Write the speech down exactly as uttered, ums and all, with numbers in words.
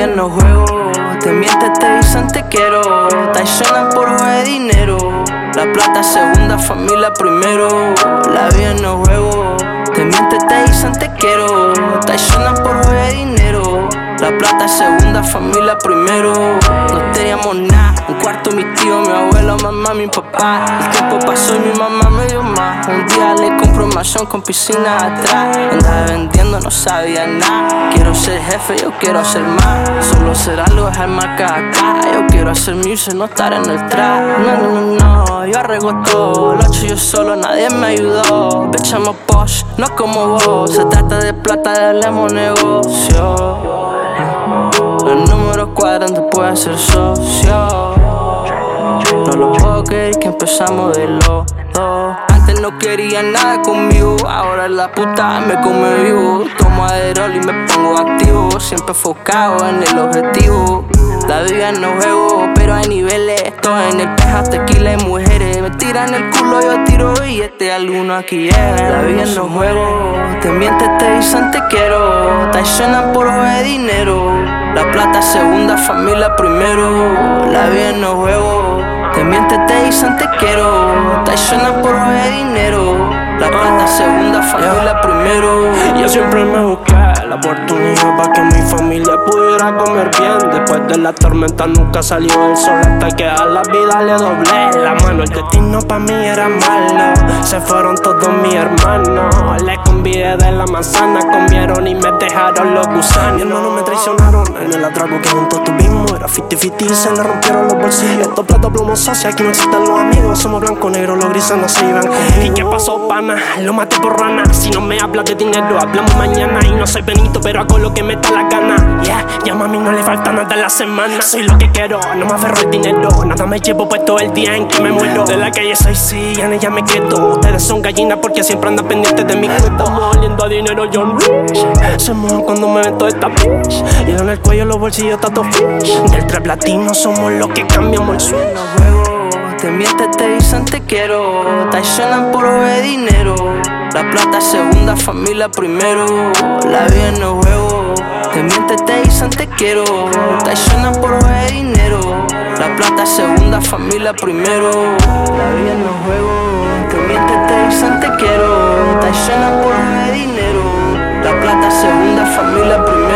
vida no juego. Te mienten, te dicen te quiero. Traicionan por juego de dinero. La plata segunda, familia primero. La vida no juego. Te mienten, te dicen te quiero. Traicionan por juego de dinero. La plata segunda, familia primero. No teníamos nada, un cuarto mi tío, mi abuelo, mamá, mi papá. El tiempo pasó y mi mamá me dio más. Un día le compro un mansión con piscina atrás. Andaba vendiendo, no sabía nada. Quiero ser jefe, yo quiero ser más. Solo ser algo, dejar marca acá. Yo quiero hacer music, no estar en el trap. No, no, no, no, yo arreglo todo. Lo hecho yo solo, nadie me ayudó. Bitch, I'm a posh, no como vos. Se trata de plata, hablemos negocio. Los números cuadran, te puedes ser socio. No lo puedo creer que empezamos de los dos. Antes no quería nada conmigo, ahora la puta me come vivo. Tomo Adderall y me pongo activo, siempre enfocado en el objetivo. La vida no juego, pero hay niveles. Todo en el peja, tequila y mujeres. Me tiran el culo, yo tiro billete, alguno aquí llega. La vida no juego, te mienten, te dicen te quiero. Traicionan por juego de dinero. La plata segunda, familia primero. La vida no juego, te mienten, te dicen te quiero. Traicionan por juego de dinero. La plata segunda, familia primero. Yo siempre me busqué la oportunidad para que mi familia pudiera comer bien. Después de la tormenta nunca salió el sol, hasta que a la vida le doblé la mano. El destino pa' mí era malo, se fueron todos mis hermanos. Les convidé de la manzana, comieron y me dejaron los gusanos. Mi hermano me traicionaron en el atraco que juntos tuvimos. Era cincuenta cincuenta y se le rompieron los bolsillos. Estos platos plumosos, aquí no existen los amigos. Somos blanco, negro, los grises no se iban conmigo. ¿Y qué pasó, pana? Lo maté por rana. Si no me hablas de dinero, hablamos mañana. Y no soy Benito, pero hago lo que me da la gana. Yeah, ya mami no le falta nada en la semana. Soy lo que quiero, no me aferro al dinero. Nada me llevo puesto el día en que me muero. De la calle soy sí, en ella me quedo. Ustedes son gallinas porque siempre andan pendientes de mi cuento. Estamos oliendo a dinero, John Rich. Se mojan cuando me ven toda esta bitch. Y en el cuello, los bolsillos, tato fish. Del trap latino somos los que cambiamos el suelo. Te mienten, te dicen te quiero. Traicionan por juego de dinero. La plata segunda, familia primero. La vida no juego. Te mienten, te dicen te quiero. Traicionan por juego de dinero. La plata segunda, familia primero. La vida no juego. Te mienten, te dicen te quiero. Traicionan por juego de dinero. La plata segunda, familia primero.